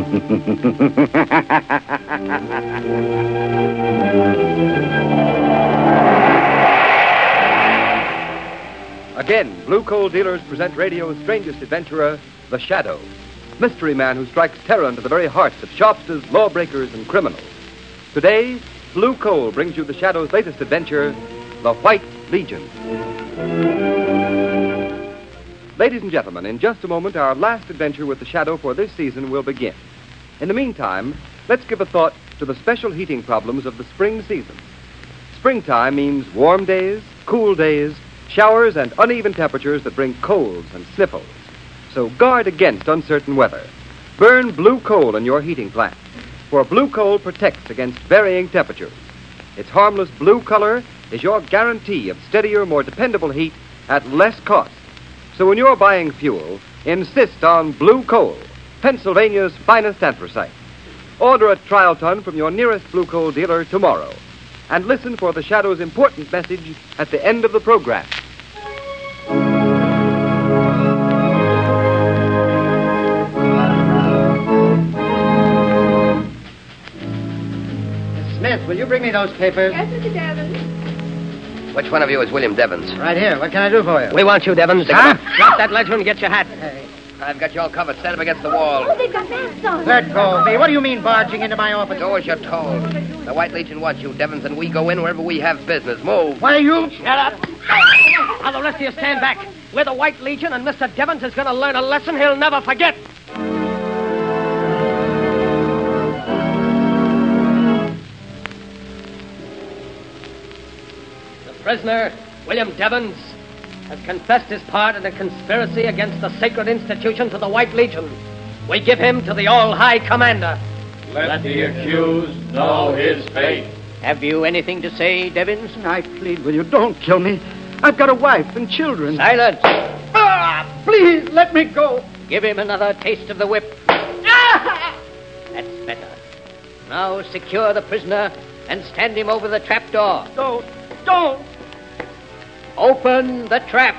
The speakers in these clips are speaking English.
Again, Blue Coal dealers present radio's strangest adventurer, The Shadow. Mystery man who strikes terror into the very hearts of shopsters, lawbreakers, and criminals. Today, Blue Coal brings you The Shadow's latest adventure, The White Legion. Ladies and gentlemen, in just a moment, our last adventure with The Shadow for this season will begin. In the meantime, let's give a thought to the special heating problems of the spring season. Springtime means warm days, cool days, showers, and uneven temperatures that bring colds and sniffles. So guard against uncertain weather. Burn Blue Coal in your heating plant, for Blue Coal protects against varying temperatures. Its harmless blue color is your guarantee of steadier, more dependable heat at less cost. So when you're buying fuel, insist on Blue Coal, Pennsylvania's finest anthracite. Order a trial ton from your nearest Blue Coal dealer tomorrow. And listen for the Shadow's important message at the end of the program. Miss Smith, will you bring me those papers? Yes, Mr. Devons. Which one of you is William Devons? Right here. What can I do for you? We want you, Devons. Huh? Drop that ledger and get your hat. Hey. I've got you all covered. Stand up against the wall. Oh, they've got masks on. Let go of me. What do you mean barging into my office? Do as you're told. The White Legion wants you, Devons, and we go in wherever we have business. Move. Why, you... Shut up. Now, the rest of you stand back. We're the White Legion, and Mr. Devons is going to learn a lesson he'll never forget. The prisoner, William Devons, has confessed his part in a conspiracy against the sacred institutions of the White Legion. We give him to the All-High Commander. Let the accused know his fate. Have you anything to say, Devons? I plead with you, don't kill me. I've got a wife and children. Silence. Please, let me go. Give him another taste of the whip. That's better. Now secure the prisoner and stand him over the trap door. Don't. Open the trap.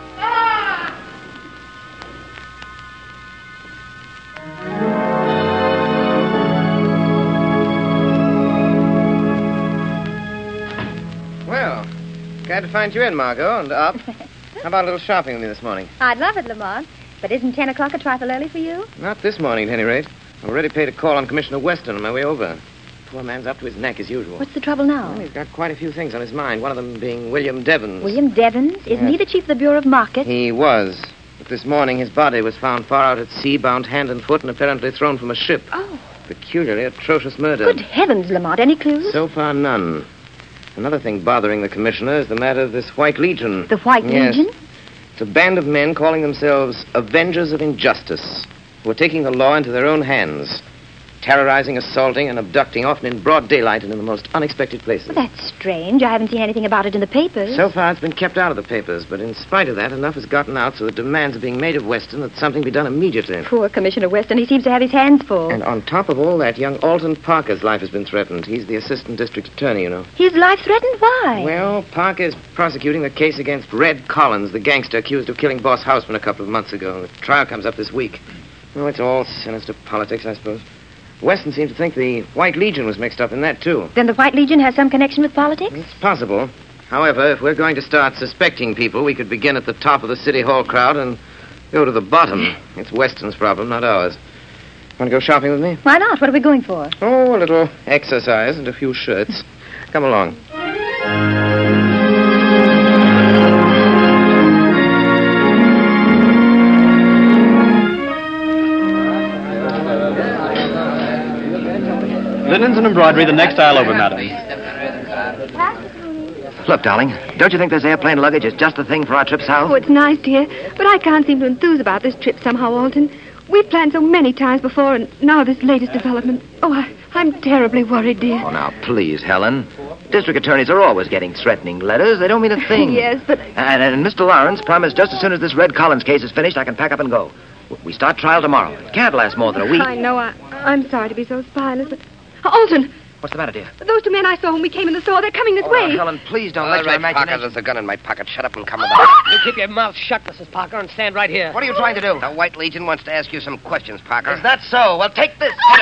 Well, glad to find you in, Margot, and up. How about a little shopping with me this morning? I'd love it, Lamont. But isn't 10 o'clock a trifle early for you? Not this morning, at any rate. I've already paid a call on Commissioner Weston on my way over. Poor man's up to his neck as usual. What's the trouble now? Well, he's got quite a few things on his mind, one of them being William Devons. William Devons? Isn't he the chief of the Bureau of Markets? He was. But this morning his body was found far out at sea, bound hand and foot, and apparently thrown from a ship. Oh. Peculiarly atrocious murder. Good heavens, Lamont. Any clues? So far, none. Another thing bothering the commissioner is the matter of this White Legion. The White Legion? It's a band of men calling themselves Avengers of Injustice, who are taking the law into their own hands, terrorizing, assaulting, and abducting, often in broad daylight and in the most unexpected places. Well, that's strange. I haven't seen anything about it in the papers. So far, it's been kept out of the papers, but in spite of that, enough has gotten out so that demands are being made of Weston that something be done immediately. Poor Commissioner Weston. He seems to have his hands full. And on top of all that, young Alton Parker's life has been threatened. He's the assistant district attorney, you know. His life threatened? Why? Well, Parker is prosecuting the case against Red Collins, the gangster accused of killing Boss Houseman a couple of months ago. The trial comes up this week. Oh, it's all sinister politics, I suppose. Weston seemed to think the White Legion was mixed up in that, too. Then the White Legion has some connection with politics? It's possible. However, if we're going to start suspecting people, we could begin at the top of the City Hall crowd and go to the bottom. It's Weston's problem, not ours. Want to go shopping with me? Why not? What are we going for? Oh, a little exercise and a few shirts. Come along. Linens and embroidery, the next aisle over, madam. Look, darling, don't you think this airplane luggage is just the thing for our trip south? Oh, it's nice, dear. But I can't seem to enthuse about this trip somehow, Alton. We've planned so many times before, and now this latest development. Oh, I'm terribly worried, dear. Oh, now, please, Helen. District attorneys are always getting threatening letters. They don't mean a thing. Yes, but... And Mr. Lawrence promised just as soon as this Red Collins case is finished, I can pack up and go. We start trial tomorrow. It can't last more than a week. I know. I'm sorry to be so spineless, but... Alton! What's the matter, dear? Those two men I saw when we came in the store, they're coming this way. Helen, please don't All let your right, Parker, imagination... there's a gun in my pocket. Shut up and come with us. You keep your mouth shut, Mrs. Parker, and stand right here. What are you trying to do? The White Legion wants to ask you some questions, Parker. Is that so? Well, take this. All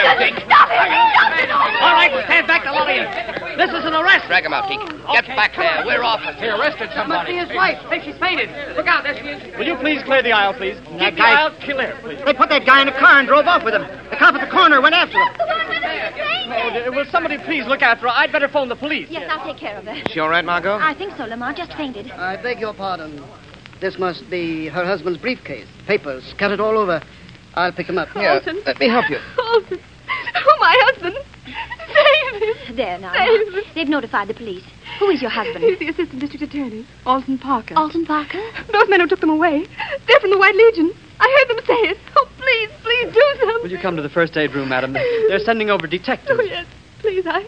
right, stand back, all of you. This is an arrest. Drag him out, Deke. Get back there. We're officers. He arrested That must be somebody. his wife. Hey, she's fainted. Look out, there she is. Will you please clear the aisle, please? Keep the aisle clear, please. They put that guy in a car and drove off with him. The cop at the corner went after him. Will somebody please look after her? I'd better phone the police. Yes, I'll take care of her. She all right, Margot? I think so, Lamar. Just fainted. I beg your pardon. This must be her husband's briefcase. Papers scattered all over. I'll pick them up. Yeah, Alton. let me help you. Alton. Oh, my husband. Save him. There now. Save him. They've notified the police. Who is your husband? He's the assistant district attorney, Alton Parker. Alton Parker? Those men who took them away. They're from the White Legion. I heard them say it. Oh, please, please do something. Will you come to the first aid room, madam? They're sending over detectives. Oh, yes. Please, I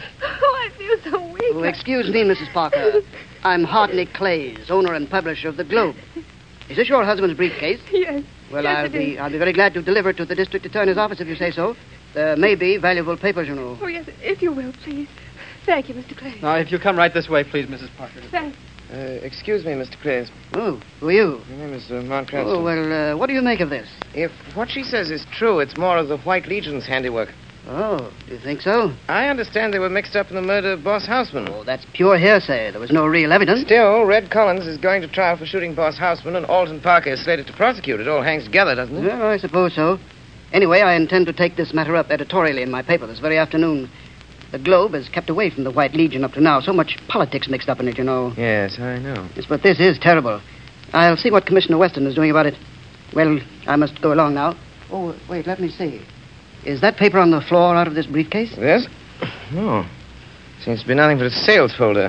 feel so weak. Oh, excuse me, Mrs. Parker. I'm Hartney Clays, owner and publisher of the Globe. Is this your husband's briefcase? Yes. Well, Yes, I'll it be is. very glad to deliver it to the district attorney's office if you say so. There may be valuable papers, you know. Oh, yes, if you will, please. Thank you, Mr. Clay. Now, if you come right this way, please, Mrs. Parker. Thanks. Excuse me, Mr. Clays. Oh, who are you? My name is Mount Cranston. Oh, well, what do you make of this? If what she says is true, it's more of the White Legion's handiwork. Oh, do you think so? I understand they were mixed up in the murder of Boss Houseman. Oh, that's pure hearsay. There was no real evidence. Still, Red Collins is going to trial for shooting Boss Houseman, and Alton Parker is slated to prosecute. It all hangs together, doesn't it? Well, I suppose so. Anyway, I intend to take this matter up editorially in my paper this very afternoon. The Globe has kept away from the White Legion up to now. So much politics mixed up in it, you know. Yes, I know. Yes, but this is terrible. I'll see what Commissioner Weston is doing about it. Well, I must go along now. Oh, wait, let me see. Is that paper on the floor out of this briefcase? This? No. Seems to be nothing but a sales folder.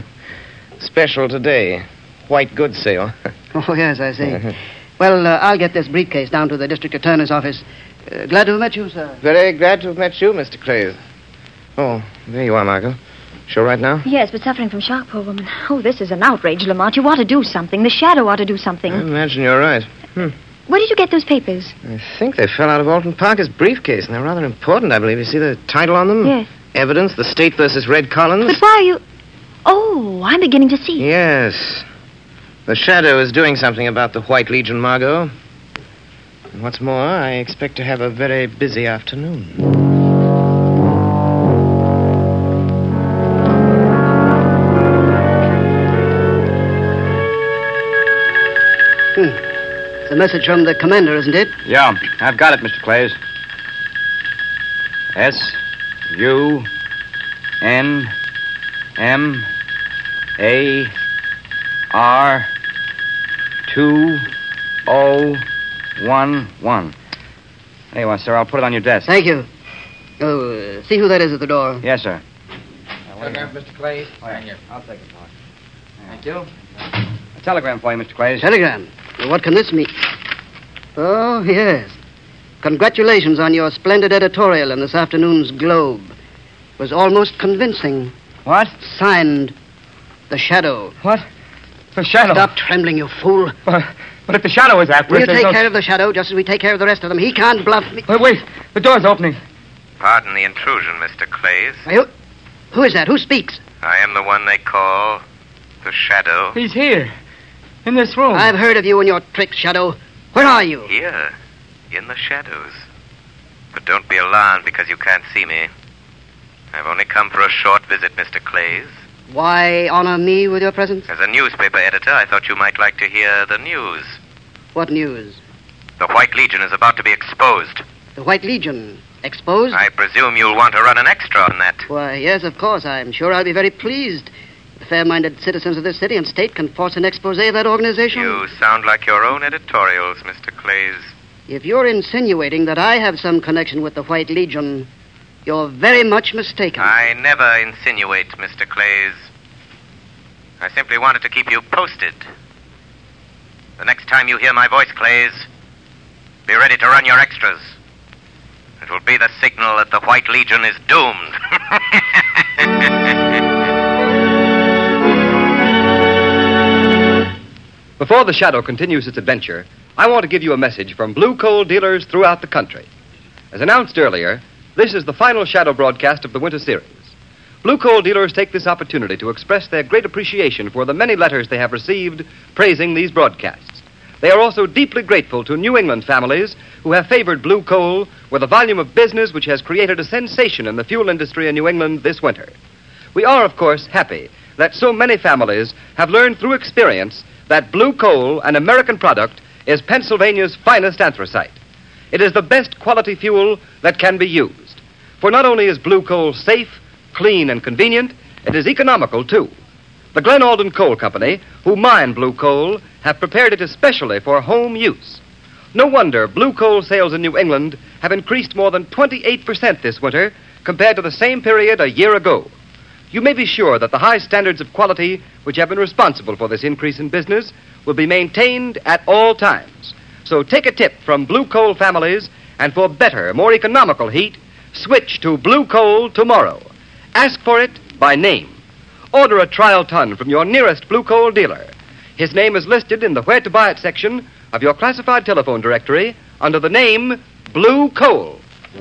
Special today. White goods sale. Oh, yes, I see. Well, I'll get this briefcase down to the district attorney's office. Glad to have met you, sir. Very glad to have met you, Mr. Clays. Oh, there you are, Margot. Sure right now? Yes, but suffering from shock, poor woman. Oh, this is an outrage, Lamont. You ought to do something. The Shadow ought to do something. I imagine you're right. Where did you get those papers? I think they fell out of Alton Parker's briefcase, and they're rather important, I believe. You see the title on them? Yes. Evidence, The State versus Red Collins. But why are you... Oh, I'm beginning to see. Yes. The Shadow is doing something about the White Legion, Margot. And what's more, I expect to have a very busy afternoon. It's a message from the commander, isn't it? Yeah, I've got it, Mr. Clays. SUNMAR2011. There you are, sir. I'll put it on your desk. Thank you. Oh, see who that is at the door. Yes, sir. Telegram, Mr. Clays. Oh, yeah. I'll take it, Mark. Thank you. A telegram for you, Mr. Clays. Telegram. Well, what can this mean? Oh, yes. Congratulations on your splendid editorial in this afternoon's Globe. It was almost convincing. What? Signed, The Shadow. What? The Shadow. Stop trembling, you fool. But if the Shadow is after We'll us, there's take no... care of the Shadow just as we take care of the rest of them. He can't bluff me. Wait. The door's opening. Pardon the intrusion, Mr. Clays. Who is that? Who speaks? I am the one they call the Shadow. He's here. In this room. I've heard of you and your tricks, Shadow. Where are you? Here, in the shadows. But don't be alarmed because you can't see me. I've only come for a short visit, Mr. Clays. Why honor me with your presence? As a newspaper editor, I thought you might like to hear the news. What news? The White Legion is about to be exposed. The White Legion. Exposed? I presume you'll want to run an extra on that. Why, yes, of course. I'm sure I'll be very pleased. The fair-minded citizens of this city and state can force an expose of that organization. You sound like your own editorials, Mr. Clays. If you're insinuating that I have some connection with the White Legion, you're very much mistaken. I never insinuate, Mr. Clays. I simply wanted to keep you posted. The next time you hear my voice, Clays, be ready to run your extras. It will be the signal that the White Legion is doomed. Before the Shadow continues its adventure, I want to give you a message from blue coal dealers throughout the country. As announced earlier, this is the final Shadow broadcast of the winter series. Blue Coal dealers take this opportunity to express their great appreciation for the many letters they have received praising these broadcasts. They are also deeply grateful to New England families who have favored Blue Coal with a volume of business which has created a sensation in the fuel industry in New England this winter. We are, of course, happy that so many families have learned through experience that Blue Coal, an American product, is Pennsylvania's finest anthracite. It is the best quality fuel that can be used. For not only is Blue Coal safe, clean, and convenient, it is economical, too. The Glen Alden Coal Company, who mine Blue Coal, have prepared it especially for home use. No wonder Blue Coal sales in New England have increased more than 28% this winter compared to the same period a year ago. You may be sure that the high standards of quality which have been responsible for this increase in business will be maintained at all times. So take a tip from Blue Coal families, and for better, more economical heat, switch to Blue Coal tomorrow. Ask for it by name. Order a trial ton from your nearest Blue Coal dealer. His name is listed in the Where to Buy It section of your classified telephone directory under the name Blue Coal.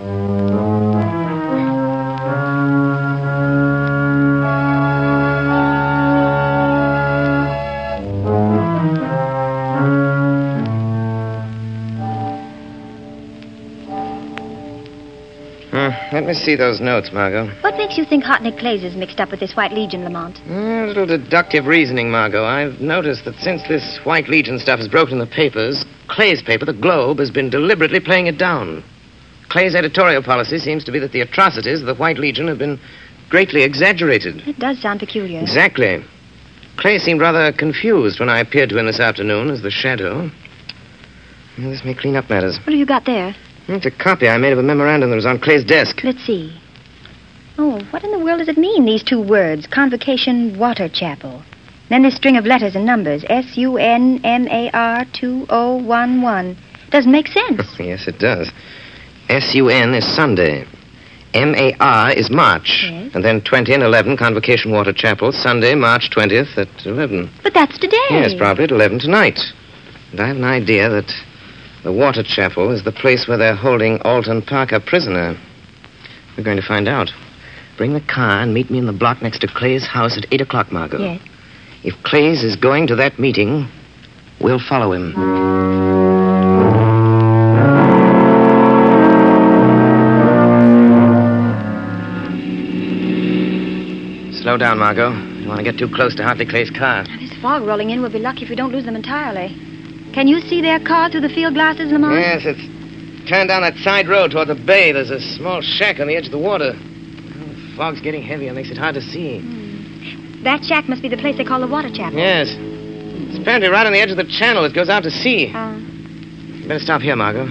Let me see those notes, Margot. What makes you think Hartnett Clays is mixed up with this White Legion, Lamont? A little deductive reasoning, Margot. I've noticed that since this White Legion stuff has broken in the papers, Clay's paper, the Globe, has been deliberately playing it down. Clay's editorial policy seems to be that the atrocities of the White Legion have been greatly exaggerated. It does sound peculiar. Exactly. Clay seemed rather confused when I appeared to him this afternoon as the shadow. Well, this may clean up matters. What have you got there? It's a copy I made of a memorandum that was on Clay's desk. Let's see. Oh, what in the world does it mean, these two words? Convocation Water Chapel. Then this string of letters and numbers. SUNMAR 2011. Doesn't make sense. Yes, it does. SUN is Sunday. MAR is March. Yes. And then 20 and 11, Convocation Water Chapel, Sunday, March 20th at 11. But that's today. Yes, probably at 11 tonight. And I have an idea that the Water Chapel is the place where they're holding Alton Parker prisoner. We're going to find out. Bring the car and meet me in the block next to Clay's house at 8 o'clock, Margot. Yes. If Clay's is going to that meeting, we'll follow him. Slow down, Margot. You want to get too close to Hartley Clay's car. This fog rolling in, we'll be lucky if we don't lose them entirely. Can you see their car through the field glasses, Lamont? Yes, it's turned down that side road toward the bay. There's a small shack on the edge of the water. Well, the fog's getting heavier. Makes it hard to see. That shack must be the place they call the Water Chapel. Yes. It's apparently right on the edge of the channel. It goes out to sea. You better stop here, Margot.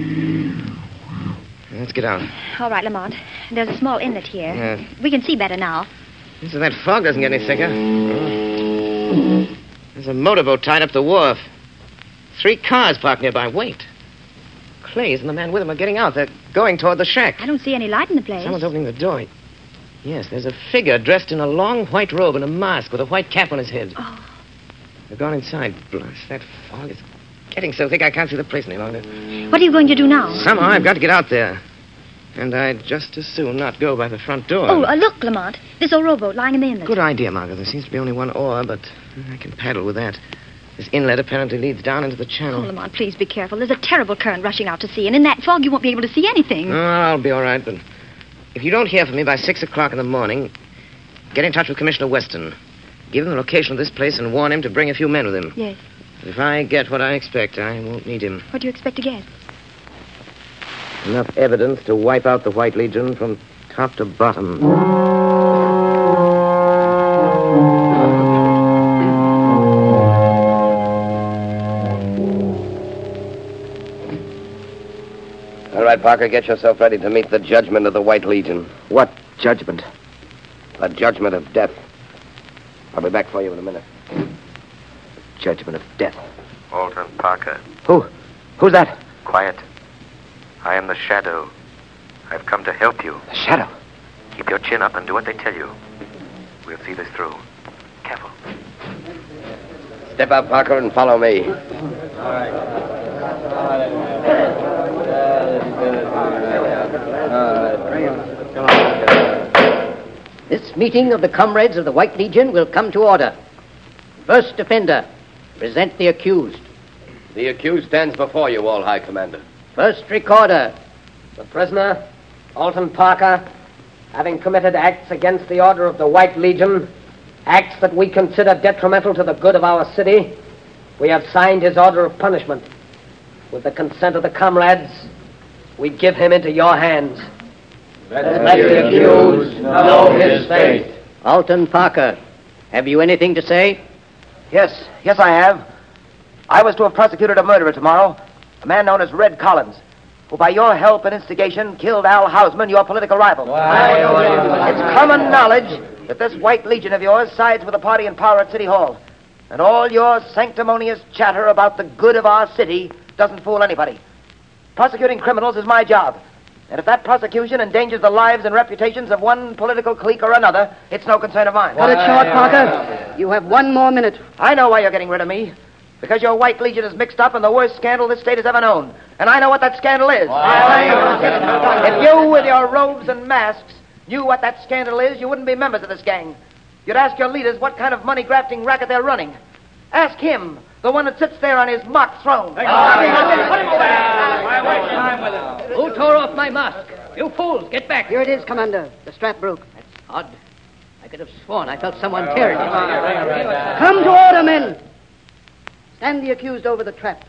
Let's get out. All right, Lamont. There's a small inlet here. Yes. We can see better now. So that fog doesn't get any thicker. There's a motorboat tied up the wharf. 3 cars parked nearby. Wait. Clays and the man with him are getting out. They're going toward the shack. I don't see any light in the place. Someone's opening the door. Yes, there's a figure dressed in a long white robe and a mask with a white cap on his head. Oh. They've gone inside. Blast, that fog is getting so thick I can't see the place any longer. What are you going to do now? Somehow I've got to get out there. And I'd just as soon not go by the front door. Oh, look, Lamont. This old rowboat lying in the inlet. Good idea, Margot. There seems to be only one oar, but I can paddle with that. This inlet apparently leads down into the channel. Oh, Lamont, please be careful. There's a terrible current rushing out to sea, and in that fog you won't be able to see anything. Oh, I'll be all right, but if you don't hear from me by 6 o'clock in the morning, get in touch with Commissioner Weston. Give him the location of this place and warn him to bring a few men with him. Yes. If I get what I expect, I won't need him. What do you expect to get? Enough evidence to wipe out the White Legion from top to bottom. All right, Parker, get yourself ready to meet the judgment of the White Legion. What judgment? The judgment of death. I'll be back for you in a minute. Judgment of death. Alton Parker. Who's that? Quiet. I am the Shadow. I've come to help you. The Shadow? Keep your chin up and do what they tell you. We'll see this through. Careful. Step out, Parker, and follow me. This meeting of the comrades of the White Legion will come to order. First offender, present the accused. The accused stands before you, All High Commander. First recorder. The prisoner, Alton Parker, having committed acts against the order of the White Legion, acts that we consider detrimental to the good of our city, we have signed his order of punishment. With the consent of the comrades, we give him into your hands. Let the accused know his fate. Alton Parker, have you anything to say? Yes, I have. I was to have prosecuted a murderer tomorrow, a man known as Red Collins, who by your help and instigation killed Al Hausman, your political rival. It's common knowledge that this White Legion of yours sides with the party in power at City Hall. And all your sanctimonious chatter about the good of our city doesn't fool anybody. Prosecuting criminals is my job. And if that prosecution endangers the lives and reputations of one political clique or another, it's no concern of mine. Cut it short, Parker. You have 1 more minute. I know why you're getting rid of me. Because your White Legion is mixed up in the worst scandal this state has ever known. And I know what that scandal is. If you, with your robes and masks, knew what that scandal is, you wouldn't be members of this gang. You'd ask your leaders what kind of money-grafting racket they're running. Ask him, the one that sits there on his mock throne. Who tore off my mask? You fools, get back. Here it is, Commander. The strap broke. That's odd. I could have sworn I felt someone tear it. Come to order, men. Stand the accused over the trap.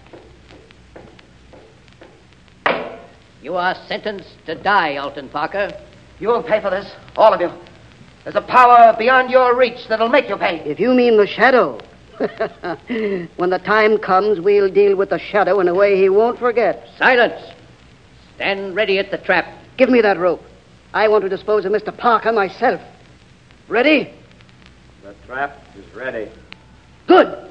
You are sentenced to die, Alton Parker. You'll pay for this, all of you. There's a power beyond your reach that'll make you pay. If you mean the shadow, when the time comes, we'll deal with the shadow in a way he won't forget. Silence. Stand ready at the trap. Give me that rope. I want to dispose of Mr. Parker myself. Ready? The trap is ready. Good.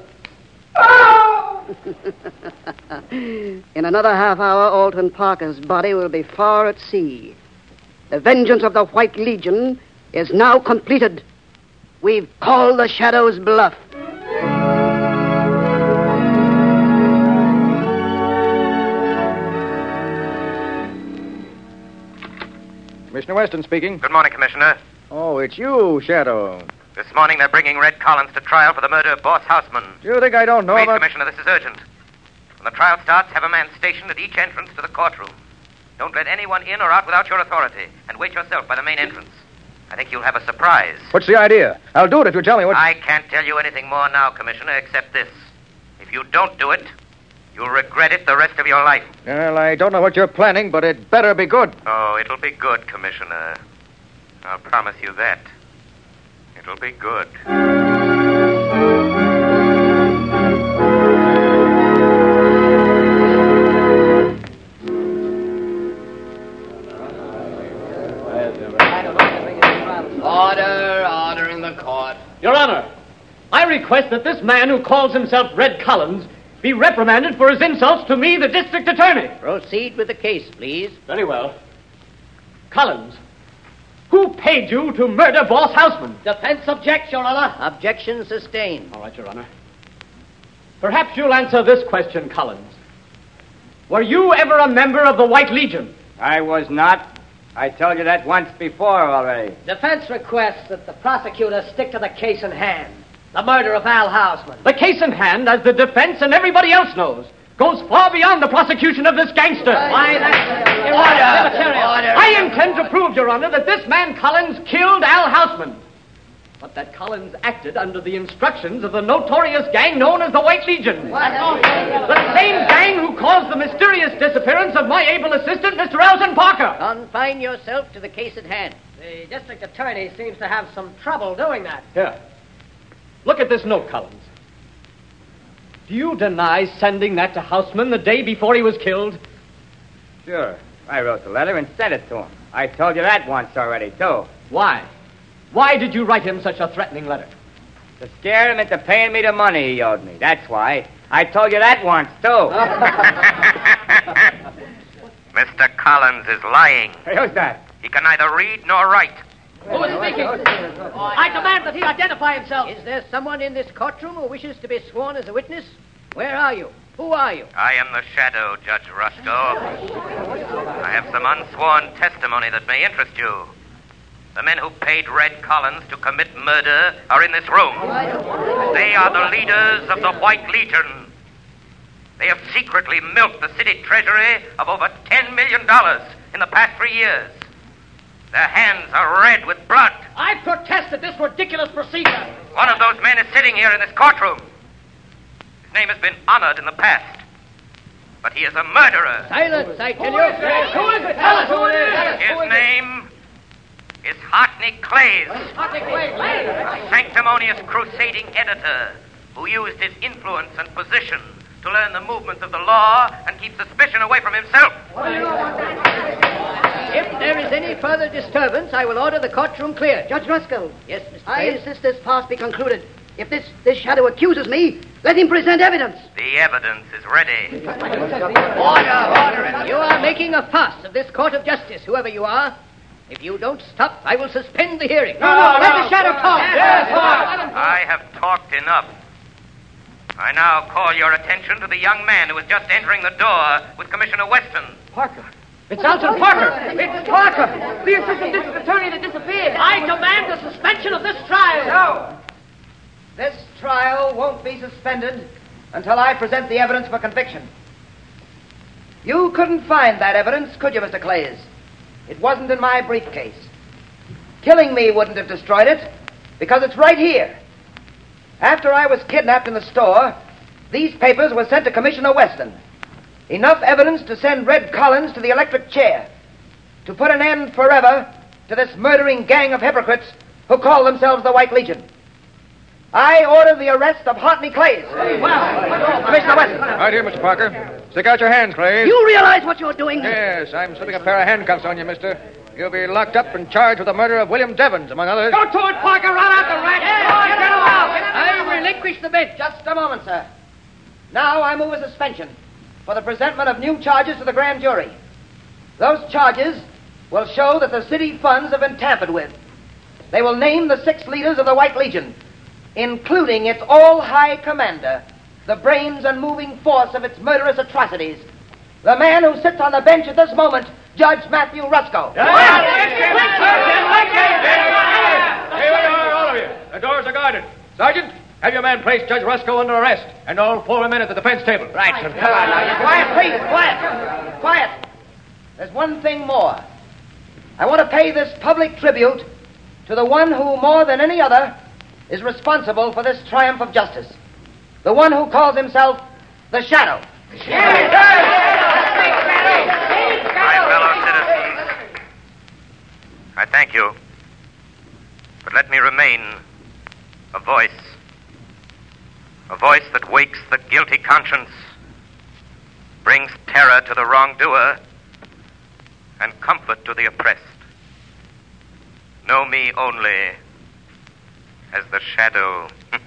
In another half hour, Alton Parker's body will be far at sea. The vengeance of the White Legion is now completed. We've called the shadow's bluff. Commissioner Weston speaking. Good morning, Commissioner. Oh, it's you, Shadow. This morning they're bringing Red Collins to trial for the murder of Boss Houseman. Do you think I don't know Please, about... Commissioner, this is urgent. When the trial starts, have a man stationed at each entrance to the courtroom. Don't let anyone in or out without your authority, and wait yourself by the main entrance. I think you'll have a surprise. What's the idea? I'll do it if you tell me what... I can't tell you anything more now, Commissioner, except this. If you don't do it, you'll regret it the rest of your life. Well, I don't know what you're planning, but it better be good. Oh, it'll be good, Commissioner. I'll promise you that. It'll be good. Order in the court. Your Honor, I request that this man who calls himself Red Collins be reprimanded for his insults to me, the district attorney. Proceed with the case, please. Very well. Collins, who paid you to murder Boss Houseman? Defense objects, Your Honor. Objection sustained. All right, Your Honor. Perhaps you'll answer this question, Collins. Were you ever a member of the White Legion? I was not. I told you that once before already. Defense requests that the prosecutor stick to the case in hand. The murder of Al Hausman. The case in hand, as the defense and everybody else knows, goes far beyond the prosecution of this gangster. Why, that's immaterial. I intend to prove, Your Honor, that this man Collins killed Al Hausman. But that Collins acted under the instructions of the notorious gang known as the White Legion. The same gang who caused the mysterious disappearance of my able assistant, Mr. Alton Parker. Confine yourself to the case at hand. The district attorney seems to have some trouble doing that. Here. Look at this note, Collins. Do you deny sending that to Houseman the day before he was killed? Sure. I wrote the letter and sent it to him. I told you that once already, too. Why? Why did you write him such a threatening letter? To scare him into paying me the money he owed me. That's why. I told you that once, too. Mr. Collins is lying. Hey, who's that? He can neither read nor write. Who is speaking? I demand that he identify himself. Is there someone in this courtroom who wishes to be sworn as a witness? Where are you? Who are you? I am the Shadow, Judge Rusko. I have some unsworn testimony that may interest you. The men who paid Red Collins to commit murder are in this room. They are the leaders of the White Legion. They have secretly milked the city treasury of over $10 million in the past 3 years. Their hands are red with blood. I protest at this ridiculous procedure. One of those men is sitting here in this courtroom. His name has been honored in the past, but he is a murderer. Silence, I tell you. Who is it? Tell us who it is. His name is Hartney Clays. A sanctimonious crusading editor who used his influence and position to learn the movements of the law and keep suspicion away from himself. If there is any further disturbance, I will order the courtroom cleared. Judge Ruskell. Yes, Mr. I Clays? insist this farce be concluded. If this shadow accuses me, let him present evidence. The evidence is ready. Order. You are making a farce of this court of justice, whoever you are. If you don't stop, I will suspend the hearing. No, let the shadow talk. I have talked enough. I now call your attention to the young man who was just entering the door with Commissioner Weston. Parker. It's Alton Parker. It's Parker, the assistant district attorney that disappeared. I demand the suspension of this trial. No. This trial won't be suspended until I present the evidence for conviction. You couldn't find that evidence, could you, Mr. Clays? It wasn't in my briefcase. Killing me wouldn't have destroyed it, because it's right here. After I was kidnapped in the store, these papers were sent to Commissioner Weston. Enough evidence to send Red Collins to the electric chair, to put an end forever to this murdering gang of hypocrites who call themselves the White Legion. I order the arrest of Hartney Clays. Commissioner Weston. Right here, Mr. Parker. Stick out your hands, Clays. You realize what you're doing? Yes, I'm slipping a pair of handcuffs on you, mister. You'll be locked up and charged with the murder of William Devons, among others. Go to it, Parker. Run out the rat. Get him out. I relinquish the bench. Just a moment, sir. Now I move a suspension for the presentment of new charges to the grand jury. Those charges will show that the city funds have been tampered with. They will name the 6 leaders of the White Legion, including its all-high commander, the brains and moving force of its murderous atrocities, the man who sits on the bench at this moment, Judge Matthew Rusko. Here we are, all of you. The doors are guarded. Sergeant, have your man place Judge Rusko under arrest, and all 4 men at the defense table. Right, sir. Come on now. Quiet, please. Quiet. Quiet. There's one thing more. I want to pay this public tribute to the one who, more than any other, is responsible for this triumph of justice. The one who calls himself the Shadow. My fellow citizens, I thank you, but let me remain a voice that wakes the guilty conscience, brings terror to the wrongdoer, and comfort to the oppressed. Know me only as the Shadow.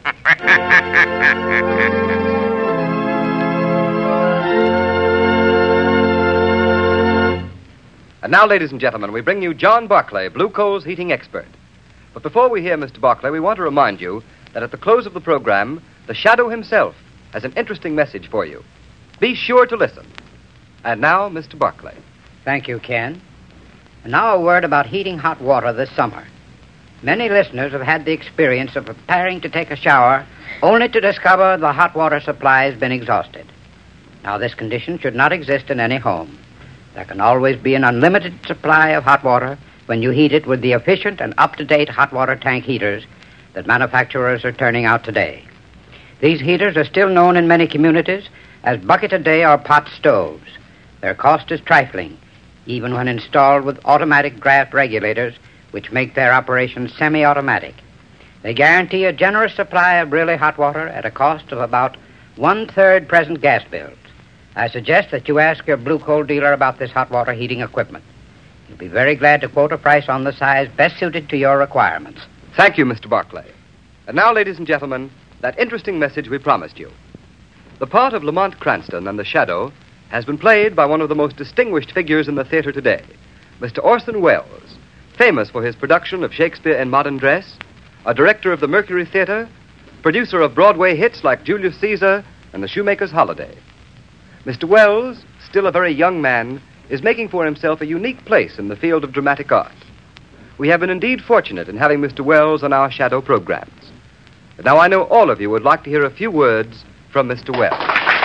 And now, ladies and gentlemen, we bring you John Barclay, Blue Coal's heating expert. But before we hear Mr. Barclay, we want to remind you that at the close of the program, the Shadow himself has an interesting message for you. Be sure to listen. And now, Mr. Barclay. Thank you, Ken. And now a word about heating hot water this summer. Many listeners have had the experience of preparing to take a shower only to discover the hot water supply has been exhausted. Now, this condition should not exist in any home. There can always be an unlimited supply of hot water when you heat it with the efficient and up-to-date hot water tank heaters that manufacturers are turning out today. These heaters are still known in many communities as bucket-a-day or pot stoves. Their cost is trifling, even when installed with automatic draft regulators, which make their operation semi-automatic. They guarantee a generous supply of really hot water at a cost of about 1/3 present gas bills. I suggest that you ask your Blue Coal dealer about this hot water heating equipment. He'll be very glad to quote a price on the size best suited to your requirements. Thank you, Mr. Barclay. And now, ladies and gentlemen, that interesting message we promised you. The part of Lamont Cranston and the Shadow has been played by one of the most distinguished figures in the theater today, Mr. Orson Welles, famous for his production of Shakespeare in Modern Dress, a director of the Mercury Theater, producer of Broadway hits like Julius Caesar and The Shoemaker's Holiday. Mr. Welles, still a very young man, is making for himself a unique place in the field of dramatic art. we have been indeed fortunate in having Mr. Wells on our shadow programs. And now I know all of you would like to hear a few words from Mr. Wells.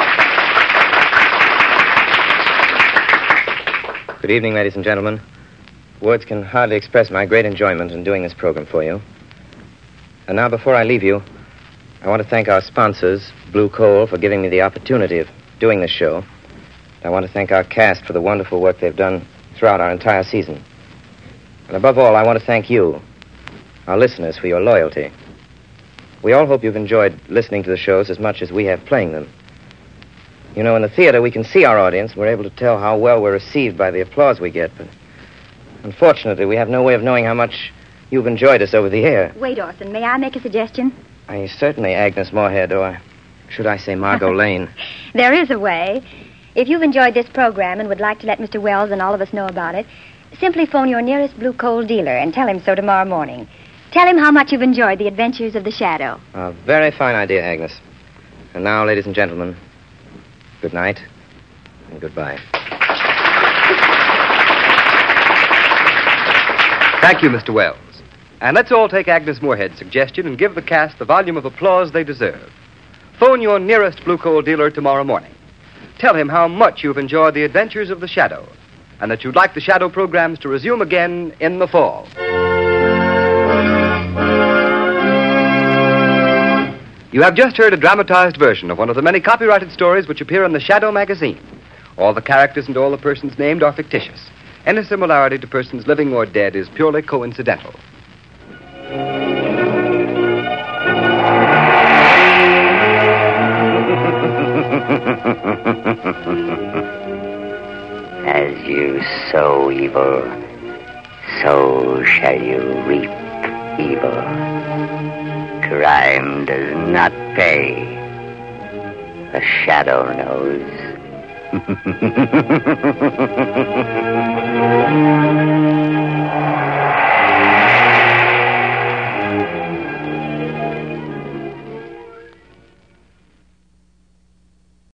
Good evening, ladies and gentlemen. Words can hardly express my great enjoyment in doing this program for you. And now, before I leave you, I want to thank our sponsors, Blue Coal, for giving me the opportunity of doing this show. I want to thank our cast for the wonderful work they've done throughout our entire season. And above all, I want to thank you, our listeners, for your loyalty. We all hope you've enjoyed listening to the shows as much as we have playing them. You know, in the theater, we can see our audience. We're able to tell how well we're received by the applause we get, but unfortunately, we have no way of knowing how much you've enjoyed us over the air. Wait, Orson, may I make a suggestion? Certainly, Agnes Moorehead, or should I say Margot Lane. There is a way. If you've enjoyed this program and would like to let Mr. Wells and all of us know about it, simply phone your nearest Blue Coal dealer and tell him so tomorrow morning. Tell him how much you've enjoyed the adventures of the Shadow. A very fine idea, Agnes. And now, ladies and gentlemen, good night and goodbye. Thank you, Mr. Wells. And let's all take Agnes Moorehead's suggestion and give the cast the volume of applause they deserve. Phone your nearest Blue Coal dealer tomorrow morning. Tell him how much you've enjoyed the adventures of the Shadow, and that you'd like the Shadow programs to resume again in the fall. You have just heard a dramatized version of one of the many copyrighted stories which appear in the Shadow magazine. All the characters and all the persons named are fictitious. Any similarity to persons living or dead is purely coincidental. As you sow evil, so shall you reap evil. Crime does not pay. The Shadow knows.